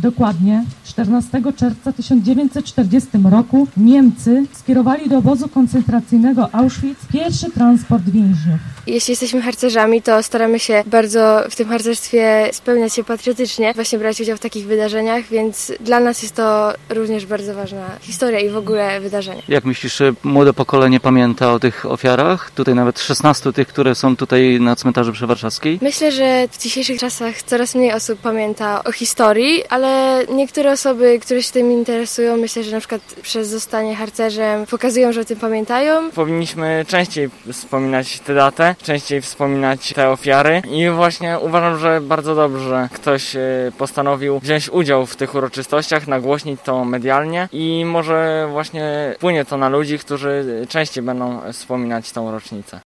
Dokładnie 14 czerwca 1940 roku Niemcy skierowali do obozu koncentracyjnego Auschwitz pierwszy transport więźniów. Jeśli jesteśmy harcerzami, to staramy się bardzo w tym harcerstwie spełniać się patriotycznie, właśnie brać udział w takich wydarzeniach, więc dla nas jest to również bardzo ważna historia i w ogóle wydarzenie. Jak myślisz, młode pokolenie pamięta o tych ofiarach? Tutaj nawet 16 tych, które są tutaj na cmentarzu przy Warszawskiej? Myślę, że w dzisiejszych czasach coraz mniej osób pamięta o historii, ale niektóre osoby, które się tym interesują, myślę, że na przykład przez zostanie harcerzem pokazują, że o tym pamiętają. Powinniśmy częściej wspominać tę datę, częściej wspominać te ofiary i właśnie uważam, że bardzo dobrze, że ktoś postanowił wziąć udział w tych uroczystościach, nagłośnić to medialnie i może właśnie wpłynie to na ludzi, którzy częściej będą wspominać tą rocznicę.